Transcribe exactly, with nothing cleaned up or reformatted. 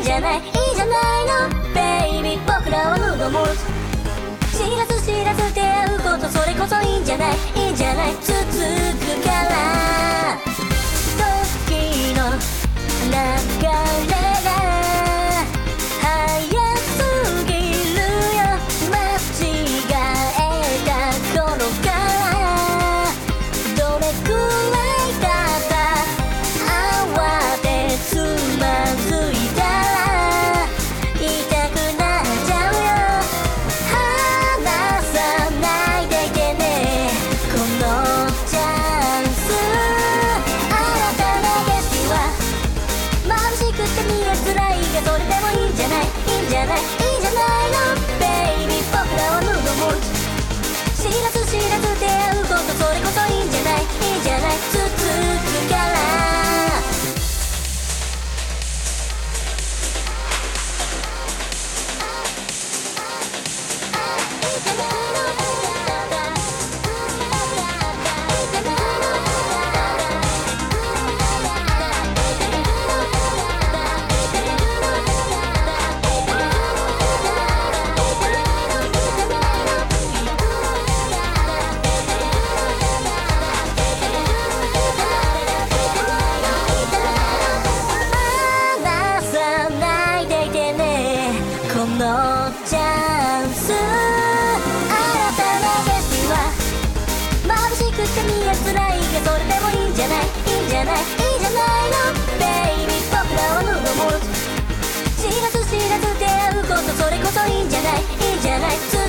じゃない、いいじゃないのベイビー、僕らはヌードモード、知らず知らず出会うこと、それこそいいんじゃない、いいんじゃない、続くから時の流れが早すぎるよ、間違えた頃からどれくらいだった慌てつまずいたら痛くなっちゃうよ、離さないでいてねこのチャンス、新たな景色は眩しくて見えづらいがそれでもいいんじゃない、いいんじゃない、いいんじゃないのベイビー、僕らはヌードモード、知らず知らず出会うこと、それこそいいんじゃない、いいんじゃない、続くからこのチャンス、新たな景色は眩しくて見えづらいがそれでもいいんじゃない、いいんじゃない、いいじゃないのベイビー、僕らはヌードモード、知らず知らず出会うこと、それこそいいんじゃない、いいんじゃない、